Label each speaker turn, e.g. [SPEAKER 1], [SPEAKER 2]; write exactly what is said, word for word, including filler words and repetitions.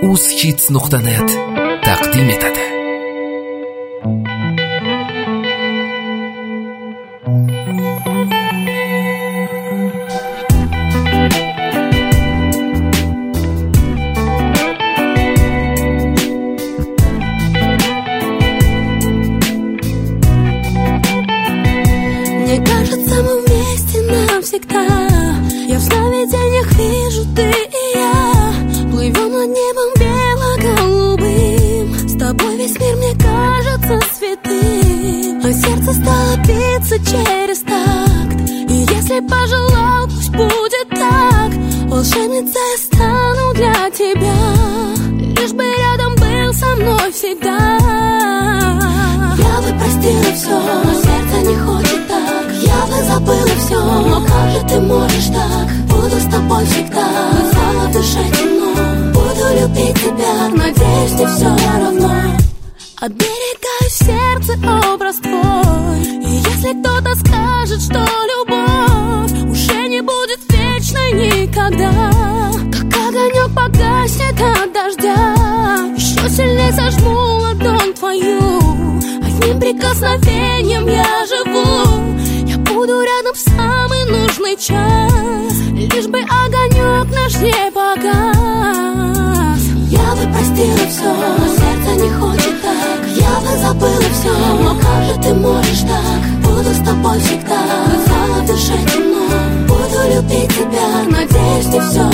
[SPEAKER 1] uzhits nuqta net taqdim etadi.
[SPEAKER 2] Мне кажется, мы вместе навсегда. Я в сновидениях вижу ты и я. Плывем над небом бело-голубым. С тобой весь мир мне кажется святым. А сердце стало биться через такт. И если пожелал, пусть будет так. Волшебницей я стану для тебя. Лишь бы рядом был со мной всегда. Я бы простила все, но сердце не хочет так. Я бы забыла все, но как же ты можешь так? Буду с тобой всегда, стало в душе темно. Буду любить тебя, надеюсь, не все равно. Оберегаю в сердце образ твой. И если кто-то скажет, что любовь уже не будет вечной никогда, как огонек погаснет от дождя, еще сильнее сожму ладонь твою. Одним прикосновением я живу. Я буду рядом в самый нужный час, лишь бы огонек наш не погас. Я бы простила все, но сердце не хочет так. Я бы забыла все, но как же ты можешь так? Буду с тобой всегда, стало в душе темно. Буду любить тебя, надеюсь, не все